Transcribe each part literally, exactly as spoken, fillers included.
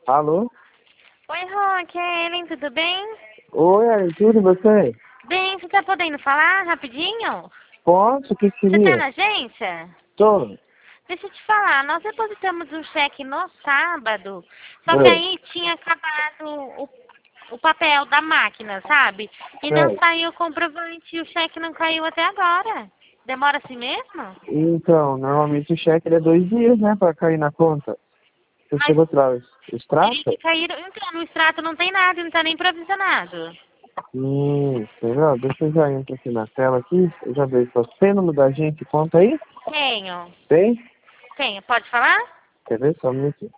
Alô? Oi, Roque, é Ellen, tudo bem? Oi, Ellen, tudo e você? Bem, você tá podendo falar rapidinho? Posso? O que Você tá queria? na agência? Tô. Deixa eu te falar, nós depositamos um cheque no sábado, só que É, aí tinha acabado o, o papel da máquina, sabe? E não é. saiu o comprovante e o cheque não caiu até agora. Demora assim mesmo? Então, normalmente o cheque ele é dois dias, né, pra cair na conta. Você Mas chegou atrás. teria Extrata? que cair, então no extrato não tem nada, não tá nem provisionado. Hum, entendeu? Deixa eu já entrar aqui na tela aqui. Eu já vejo só tem número da gente, conta aí? Tenho, Tem? tenho, pode falar? Quer ver? Só um minutinho.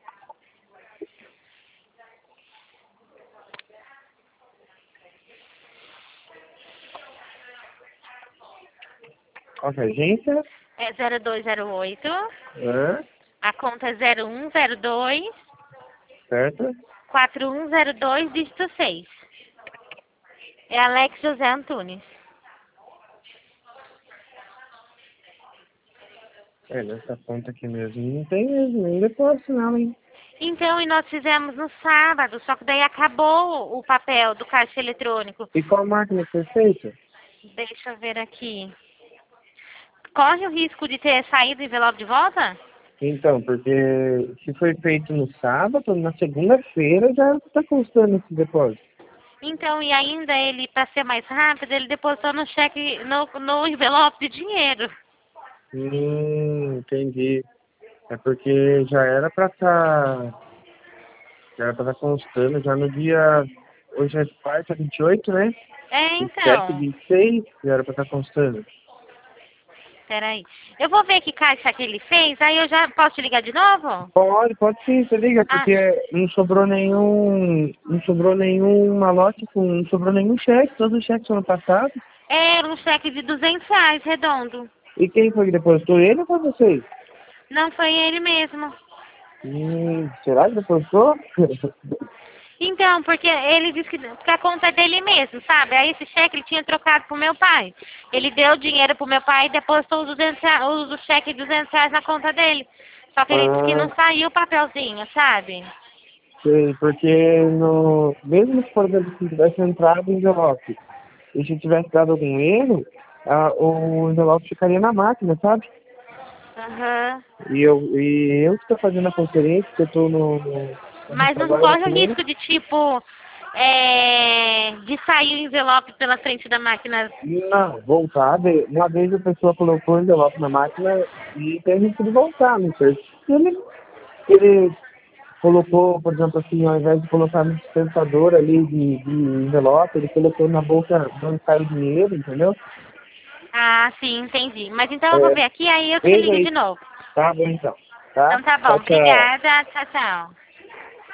Qual que é a agência? É zero dois zero oito, É, a conta é zero um zero dois certo? quatro um zero dois, dígito seis. É Alex José Antunes. É, nessa conta aqui mesmo. Não tem mesmo, nem depósito não, hein? Então, e nós fizemos no sábado, só que daí acabou o papel do caixa eletrônico. E qual máquina que foi feita? Deixa eu ver aqui. Corre o risco de ter saído o envelope de volta? Então, porque se foi feito no sábado, na segunda-feira já está constando esse depósito. Então, e ainda ele, para ser mais rápido, ele depositou no cheque, no, no envelope de dinheiro. Hum, entendi. É porque já era para estar. já era para estar constando já no dia. Hoje é quarta, vinte e oito, né? É, vinte e sete, então. vinte e seis, já era para estar constando. Peraí. Eu vou ver que caixa que ele fez, aí eu já posso te ligar de novo? Pode, pode sim, você liga, Ah, porque não sobrou nenhum. Não sobrou nenhum malote com. Não sobrou nenhum cheque, todos os cheques foram passados. era um cheque de duzentos reais, redondo. E quem foi que depositou ele ou foi vocês? Não foi ele mesmo. Hum, será que depositou? Então, porque ele disse que, que a conta é dele mesmo, sabe? Aí esse cheque ele tinha trocado pro meu pai. Ele deu o dinheiro pro meu pai e depositou os, duzentos reais, os, o cheque de duzentos reais na conta dele. Só que ele disse que Ah, não saiu o papelzinho, sabe? sei, porque no, mesmo se, por exemplo, se tivesse entrado o envelope e se tivesse dado algum erro, ah, o envelope ficaria na máquina, sabe? Aham. E eu, e eu que estou fazendo a conferência, que eu estou no, no Mas não agora corre o aqui, risco de, tipo, é, de sair o envelope pela frente da máquina. não, voltar, de- uma vez a pessoa colocou o envelope na máquina e tem risco de voltar, não sei. Se ele, ele colocou, por exemplo, assim, ao invés de colocar no dispensador ali de, de envelope, ele colocou na bolsa onde cai o dinheiro, entendeu? Ah, sim, entendi. Mas então eu vou É, ver aqui, aí eu te veja ligo aí. de novo. Tá bom então. Tá? Então tá bom. Tchau, tchau. Obrigada. Tchau, tchau.